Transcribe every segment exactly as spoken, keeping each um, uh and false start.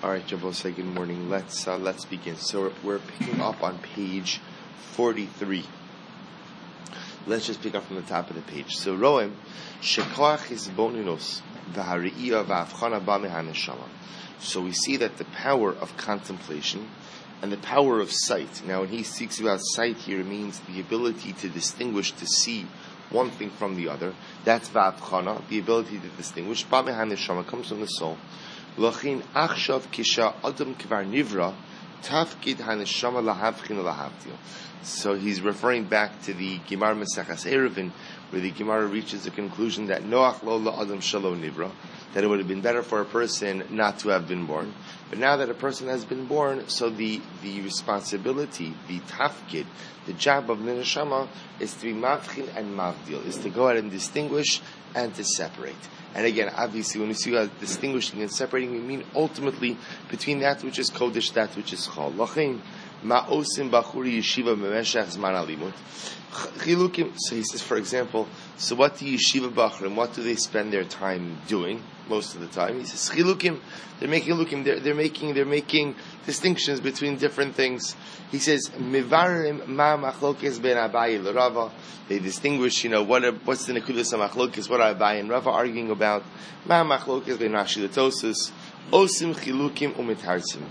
All right, Jabal, say good morning. Let's uh, let's begin. So we're, we're picking up on page forty-three. Let's just pick up from the top of the page. So Roem shekoach hisboninos v'hari'iyah v'avchana ba mehaneshama. So we see that the power of contemplation and the power of sight. Now, when he speaks about sight here, it means the ability to distinguish, to see one thing from the other. That's v'avchana, the ability to distinguish. Ba mehaneshama comes from the soul. Lachin achshav kisha adam kvar nivra tafkid haneshama lahavchin lahavdil. So he's referring back to the Gemara Maseches Eruvin, where the Gemara reaches the conclusion that Noach lo la adam shalo nivra, that it would have been better for a person not to have been born. But now that a person has been born, so the, the responsibility, the tafkid, the job of the neshama is to be mavchin and mavdil, is to go out and distinguish and to separate. And again, obviously, when we see about distinguishing and separating, we mean ultimately between that which is kodesh, that which is chol. Lachin ma'osim bachuri yeshiva b'meshach zman alimut. Chilukim. So he says, for example, so what do yeshiva bachrim? What do they spend their time doing most of the time? He says, chilukim. They're making lukim. They're, they're making. They're making distinctions between different things. He says, mivarim ma machlokes ben Abaye l'Rava. They distinguish, you know, what are, what's the nekudas machlokes? What are Abaye and Rava arguing about? Ma machlokes ben Rashi l'Tosus. Osim chilukim umithartzim.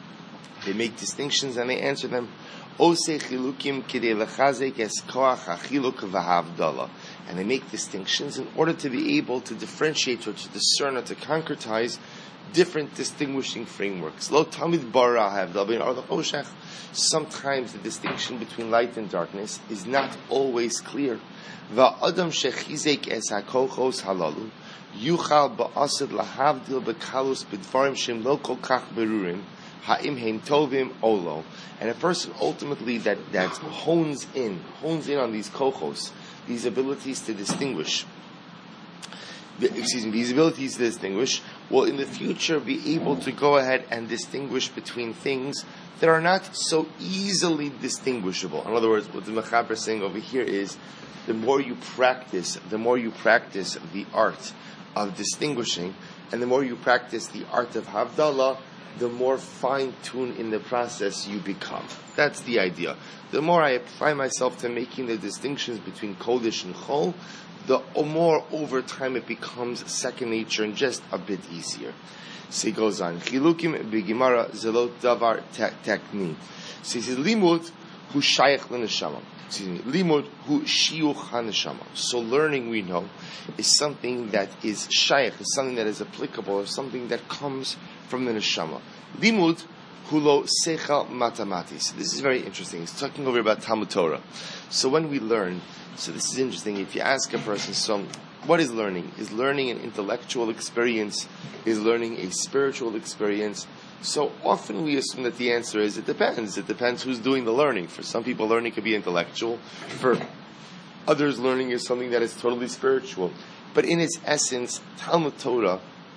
They make distinctions and they answer them. Ose chilukim kidei lechazek es koach hachiluk v'havdala. And they make distinctions in order to be able to differentiate or to discern or to concretize different distinguishing frameworks. Lo tamid bara havdala bein or the choshech. Sometimes the distinction between light and darkness is not always clear. Va'adam shechizek es hakochos halalu yuchal ba'asad lahavdil bekalus b'dvarim shem lo kol kach berurim. Ha'im heim tovim olo. And a person ultimately that, that hones in, hones in on these kochos, these abilities to distinguish, excuse me, these abilities to distinguish, will in the future be able to go ahead and distinguish between things that are not so easily distinguishable. In other words, what the Mechaber is saying over here is, the more you practice, the more you practice the art of distinguishing, and the more you practice the art of Havdalah, the more fine-tuned in the process you become. That's the idea. The more I apply myself to making the distinctions between Kodesh and Chol, the more over time it becomes second nature and just a bit easier. So he goes on. Chilukim b'Gemara zelot davar tekni. So he says, Limud hu shayach l'neshama. Excuse me. Limud hu shiuch haneshama. So learning, we know, is something that is shayach, is something that is applicable, or something that comes from the neshama. Limud hulo sechal matamati. So this is very interesting. He's talking over about Talmud Torah. So when we learn, so this is interesting. If you ask a person, so what is learning? Is learning an intellectual experience? Is learning a spiritual experience? So often we assume that the answer is it depends. It depends who's doing the learning. For some people, learning could be intellectual. For others, learning is something that is totally spiritual. But in its essence, Talmud Torah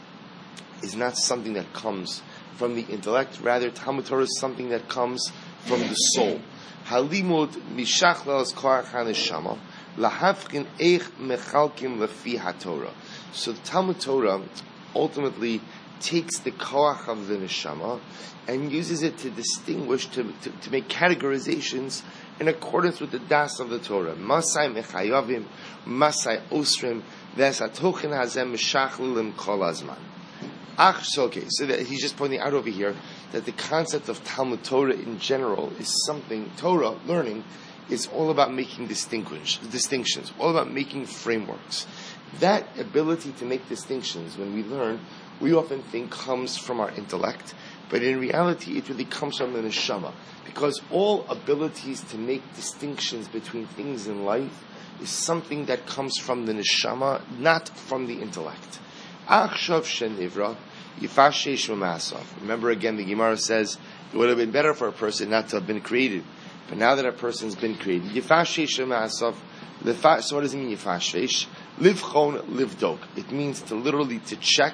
is not something that comes from the intellect. Rather, Talmud Torah is something that comes from the soul. Halimud mishachlel es koach haneshama lahavkin eich mechalkim lefi haTorah. So the Talmud Torah ultimately takes the koach of the neshama and uses it to distinguish, to, to, to make categorizations in accordance with the das of the Torah. Masai mechayavim, masai osrim, v'esatochen hazem meshachlilim kol hazman. Ach, so okay, so that he's just pointing out over here that the concept of Talmud Torah in general is something, Torah, learning, is all about making distinctions, all about making frameworks. That ability to make distinctions, when we learn, we often think comes from our intellect, but in reality it really comes from the neshama, because all abilities to make distinctions between things in life is something that comes from the neshama, not from the intellect. Achshav shenivra yifashesh v'masav. Remember again, the Gemara says it would have been better for a person not to have been created, but now that a person's been created, yifashesh v'masav. So what does it mean, yifashesh? Livchon livdok. It means to literally to check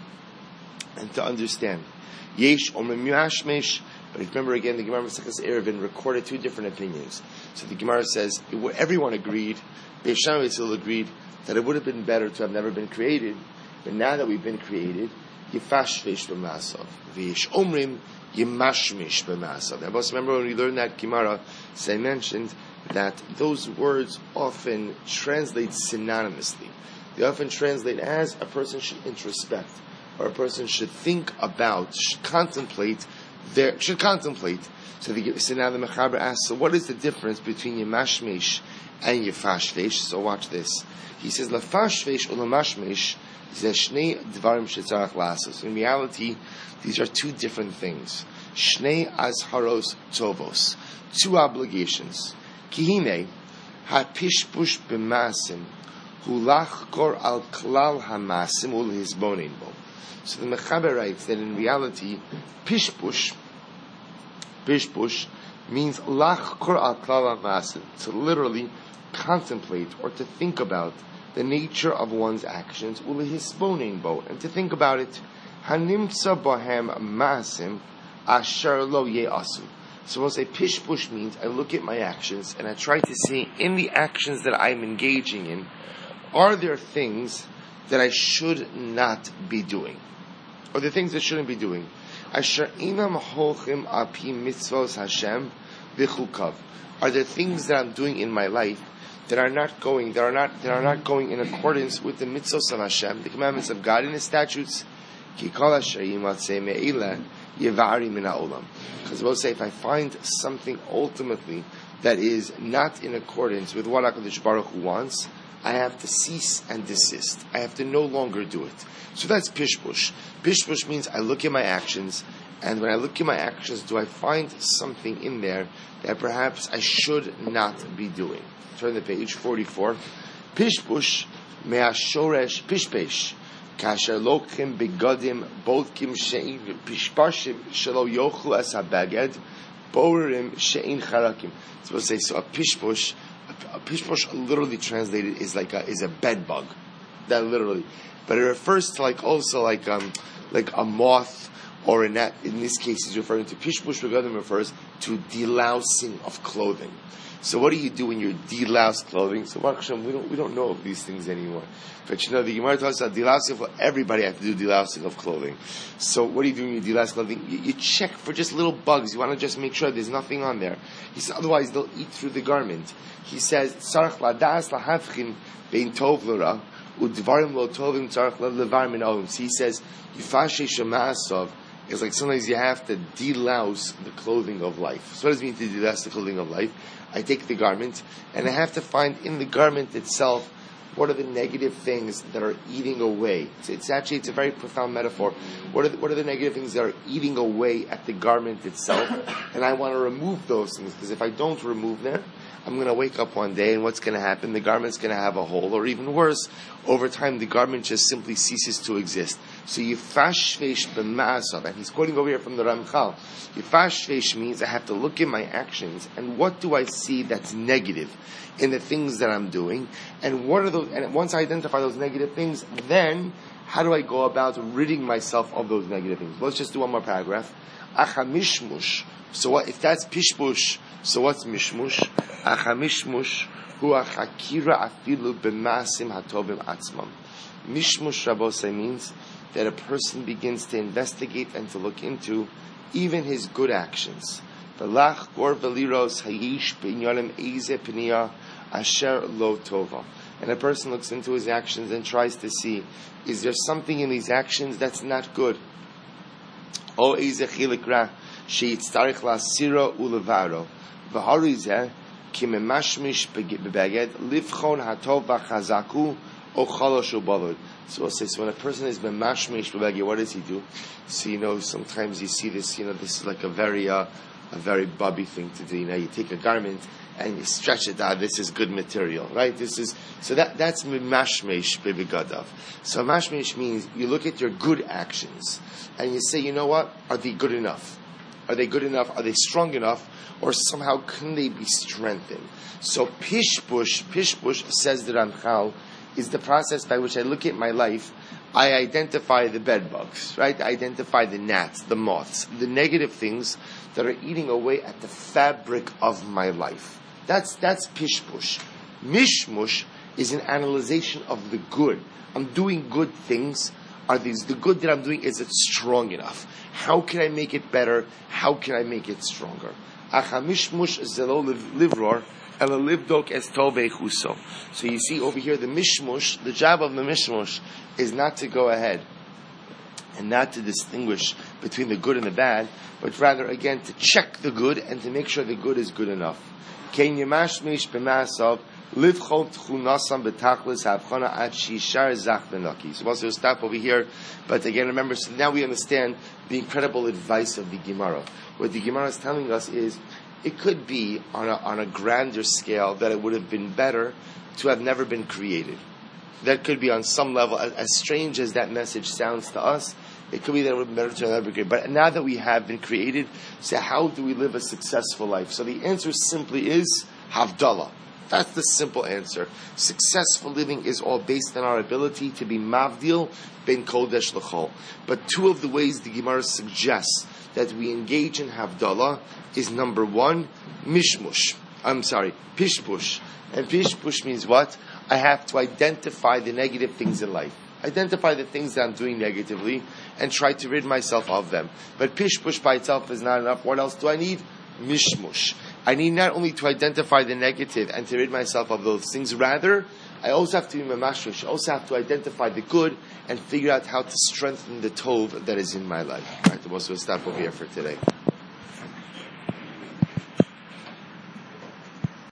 and to understand. Yesh omrim yashmesh. But remember again, the Gemara Maseches Eruvin recorded two different opinions. So the Gemara says everyone agreed, Beis Shammai still agreed that it would have been better to have never been created. But now that we've been created, yifashvesh b'ma'asav. V'yesh omrim yimashmish b'ma'asav. Now, boss, remember when we learned that Gemara, so I mentioned that those words often translate synonymously. They often translate as a person should introspect, or a person should think about, should contemplate, their, should contemplate. So, the, so now the Mechaber asks, so what is the difference between Yemashmesh and Yefashvesh? So watch this. He says, Lafashvesh or Lamashmesh, he says, Shnei Dvarim Shetzarach Lasos. In reality, these are two different things. Shnei Azharos Tovos. Two obligations. Kihine, HaPishpush B'masim, Hulach Kor Al Klal HaMasim Ul Hizbonin Bo. So the Mechaber writes that in reality, Pishpush, Pishpush means Lach Kor Al Klal HaMasim, to literally contemplate or to think about the nature of one's actions, Ul Hizbonin Bo, and to think about it, Hanimtza Bohem Masim Asher Lo Ye'asu. So we'll say Pishpush means I look at my actions and I try to see in the actions that I'm engaging in, are there things that I should not be doing? Or the things I shouldn't be doing? Asher inam holchim api mitzvos Hashem v'chukav. Are there things that I'm doing in my life that are not going, that are not, that are not going in accordance with the mitzvos of Hashem, the commandments of God and His statutes? Ki kol asher yimatzeh me'ileh yevari min ha'olam. Because we'll say if I find something ultimately that is not in accordance with what HaKadosh Baruch Hu wants, I have to cease and desist. I have to no longer do it. So that's pishpush. Pishpush means I look at my actions, and when I look at my actions, do I find something in there that perhaps I should not be doing? Turn to page forty-four. Pishpush me'ashoresh pishpesh. Kasher lokim begadim bodkim she'in pishpashim shelo yochlu as habaged borim she'in charakim. So we'll say, so a pishpush, a pishpush literally translated is like a, is a bed bug. That literally. But it refers to like also like um like a moth or a gnat. In this case, he's referring to pishpush begadim refers to delousing of clothing. So what do you do when you're deloused clothing? So Baruch Hashem, we don't we don't know of these things anymore. But you know, the Gemara talks about delousing for everybody has to do delousing of clothing. So what do you do when you delouse clothing? You, you check for just little bugs. You want to just make sure there's nothing on there. He says, otherwise they'll eat through the garment. He says, Tzarech ladas lahavchin bein tov l'ra udvarim lo tovim tzarech levar min olim. So he says, Yifashe shema'asov is like sometimes you have to delouse the clothing of life. So what does it mean to delouse the clothing of life? I take the garment, and I have to find in the garment itself what are the negative things that are eating away. It's, it's actually, it's a very profound metaphor. What are, the, what are the negative things that are eating away at the garment itself? And I want to remove those things, because if I don't remove them, I'm going to wake up one day, and what's going to happen? The garment's going to have a hole, or even worse, over time the garment just simply ceases to exist. So yifashvesh b'ma'asav, and he's quoting over here from the Ramchal. Yifashvesh means I have to look at my actions, and what do I see that's negative in the things that I'm doing, and what are those? And once I identify those negative things, then how do I go about ridding myself of those negative things? Let's just do one more paragraph. Achamishmush. So what if that's pishpush? So what's mishmush? Achamishmush hu achakira afilu b'masim hatovim atzmam. Mishmush Rabbosai means that a person begins to investigate and to look into even his good actions. V'lach gor v'liros hayish b'inyanim eize p'niyah asher lo tova. And a person looks into his actions and tries to see, is there something in these actions that's not good? O eize chilik ra sheyitztarich la'asiro ulevaro v'harizeh ki memashmish b'beged livchon hatov v'chazaku o chalosh u'balod. So we'll say, so when a person is memashmish b'beged, what does he do? So you know, sometimes you see this, you know, this is like a very, uh, a very bubby thing to do. You know, you take a garment and you stretch it out. This is good material, right? This is, so that, that's mashmesh b'begadav. So mashmesh means you look at your good actions and you say, you know what? Are they good enough? Are they good enough? Are they strong enough? Or somehow can they be strengthened? So pishpush, pishpush says the Ramchal, is the process by which I look at my life. I identify the bed bugs, right? I identify the gnats, the moths, the negative things that are eating away at the fabric of my life. That's that's pishpush. Mishmush is an analyzation of the good. I'm doing good things. Are these the good that I'm doing? Is it strong enough? How can I make it better? How can I make it stronger? Achamishmush zelo livror ela livdok es tov echuso. So you see over here, the mishmush, the job of the mishmush is not to go ahead and not to distinguish between the good and the bad, but rather, again, to check the good and to make sure the good is good enough. Kein yemashmish b'masav livchol tchunasam betachlis habchana ad shishar zach v'naki. So we'll stop over here, but again, remember, so now we understand the incredible advice of the Gemara. What the Gemara is telling us is, it could be on a, on a grander scale that it would have been better to have never been created. That could be on some level, as, as strange as that message sounds to us, it could be that it would be better to have never been created. But now that we have been created, so how do we live a successful life? So the answer simply is Havdalah. That's the simple answer. Successful living is all based on our ability to be Mavdil ben Kodesh l'chol. But two of the ways the Gemara suggests that we engage in Havdalah is number one, Mishmush. I'm sorry, Pishpush. And Pishpush means what? I have to identify the negative things in life. Identify the things that I'm doing negatively and try to rid myself of them. But Pishpush by itself is not enough. What else do I need? Mishmush. I need not only to identify the negative and to rid myself of those things, rather, I also have to be mamashmish. I also have to identify the good and figure out how to strengthen the tov that is in my life. All right, we'll also stop over here for today.